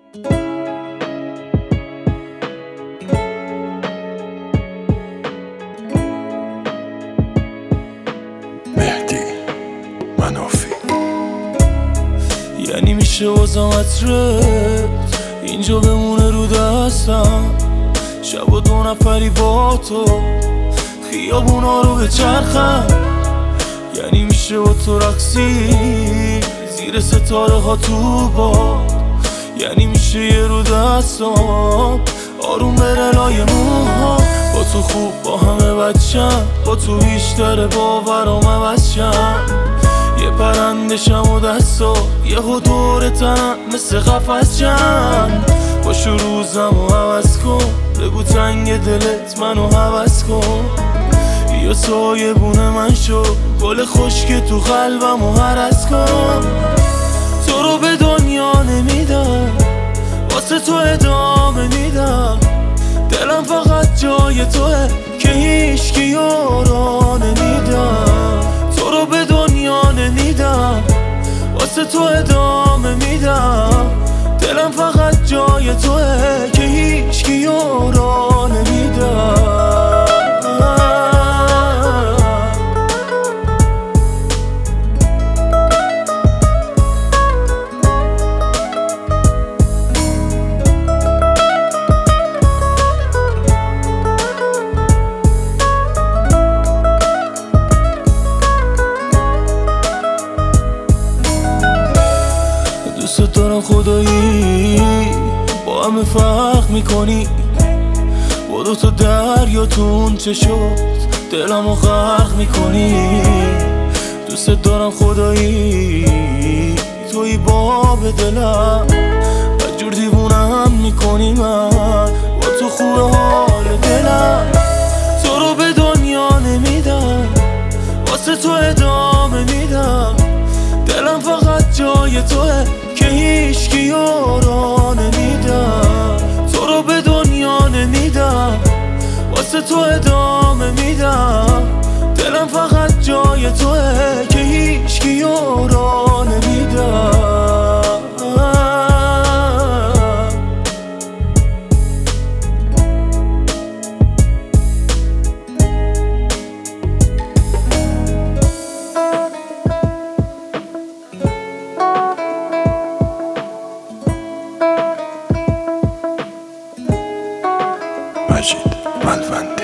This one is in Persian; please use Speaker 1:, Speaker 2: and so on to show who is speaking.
Speaker 1: مهدی منافی.
Speaker 2: یعنی میشه بازم عطرت اینجا بمونه رو دستم، شب و 2 نفری با تو خیابونا رو بچرخم. یعنی میشه با تو رقصی زیر ستاره ها تو باد. یعنی میشه یه رو دستم آروم بره لای موها. با تو خوب با همه بچم، با تو بیشتر باورام عوض شم. یه پرنده شم و دستا یه دور تنم مثل قفس شم. باشو روزم و عوض کن، بگو تنگ دلت منو حوض کن. یا سایبون من شو، گل خشک تو قلبم و هرس کن. تو رو به دنیا نمیدم، واسه تو ادامه میدم. دلم فقط جای توه که هیچکی یارا نمیدم. تو رو به دنیا نمیدم، واسه تو ادامه میدم. دلم فقط جای توه که هیچکی یارا نمیدم. دوست دارم خدایی با همه فرق میکنی. با 2 تا دریاتون چه شد دلمو غرق میکنی. دوست دارم خدایی توی باب دلم، بدجور دیوونم میکنی. من با تو خوبه حال دلم. تو رو به دنیا نمیدم، واسه تو ادامه میدم. دلم فقط جای توه که هیچکی یارا نمیدم. تو رو به دنیا نمیدم، واسه تو ادامه میدم. دلم فقط جای توه که هیچکی یارا نمیدم.
Speaker 1: مجید ملوند.